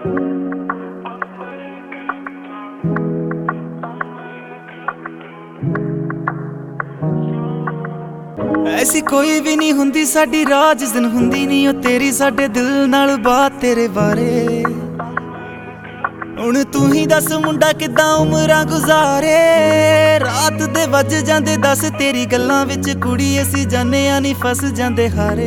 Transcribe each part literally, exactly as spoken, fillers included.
ऐसी कोई भी नहीं हुंदी साडी राह जिस दिन हुंदी नहीं ओ तेरी साडे दिल नाल बात तेरे बारे। हुण तू ही दस मुंडा किदां उमरां गुजारे, रात दे वज जांदे दस तेरी गल्लां विच कुड़ी असी जाने आ नी फस जांदे हारे।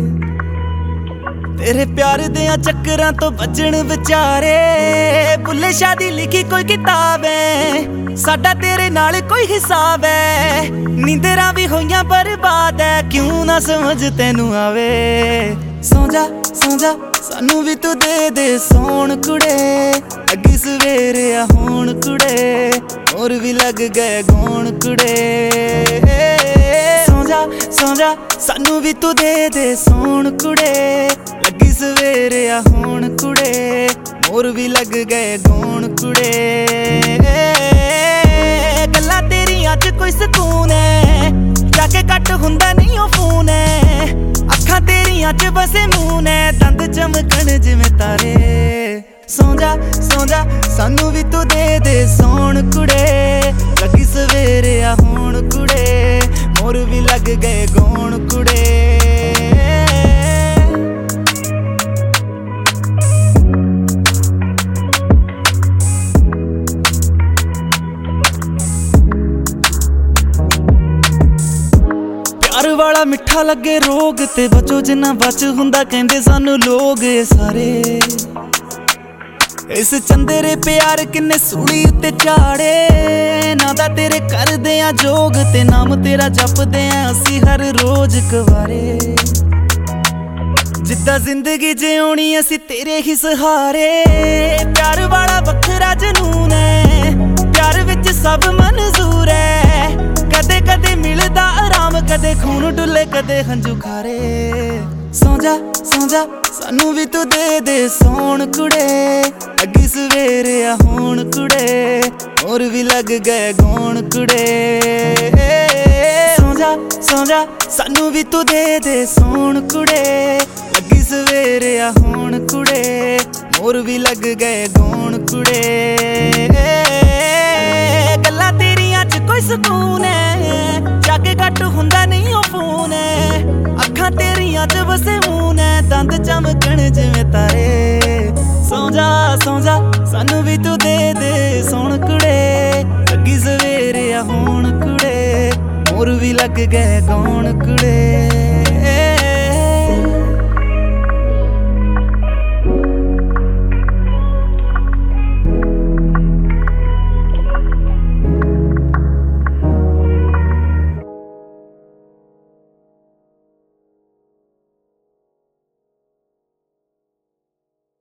तेरे प्यार देयां चक्करां तो बजण विचारे, बुल्ले शाह दी लिखी कोई किताब है, साडा तेरे नाल कोई हिसाब है। नींदरां भी होईयां बर्बाद है, क्यों ना समझ तैनू आवे। सौ जा सौ जा सानू भी तू दे दे सौण कुड़े, अगी सवेरे आ होण कुड़े, और भी लग गए गौण कुड़े। सौ जा सौ जा सानू भी तू दे दे सौण कुड़े, लगी सवेरे आ होण कुड़े, मोर भी लग गए गौण कुड़े। गल्लां तेरियां च कोई सकून है, जाके कट हुंदा नहीं ओ फोन है, अखां तेरियां च बसे मून है, दंद चमकण जिवें तारे। सौ जा सौ जा सानू भी तू दे दे सौण कुड़े, लगी सवेरे आ होण कुड़े, मोर भी लग गए गौण कुड़े। प्यार वाला मिठा लगे रोग ते बचो जिन्ना बच हुंदा, कहंदे सानू लोग ये सारे। इस चंदेरे प्यार किन्ने सूली उत्ते चाड़े, नादा तेरे करदे आ जोग ते नाम तेरा जपदे आ असी हर रोज कवारे। जिद्दां जिंदगी जिउणी असी तेरे ही सहारे, प्यार वाला वखरा जनून है, प्यार विच सब मंजूर है। कदे कदे मिलदा आराम, कदे खून डुले, कदे हंजू खारे। सौ जा सौ जा सानू भी तू दे दे सौण कुड़े, अगी सवेरे आ होण कुड़े, और भी लग गए गौण कुड़े। सौ जा सौ जा सानू भी तू दे दे सौण कुड़े, लगी सवेरे आ होण कुड़े, मोर भी लग गए गौण कुड़े। गल्लां तेरियां च कोई सकून है, जाके कट हुंदा नहीं ओ फोन है, अखां तेरियां च बसे मून है, दंद चमकण जिवें तारे। सौ जा सौ जा सानू भी तू दे दे सौण कुड़े, लगी सवेरे आ होण कुड़े, मोर भी लग गए गौण कुड़े।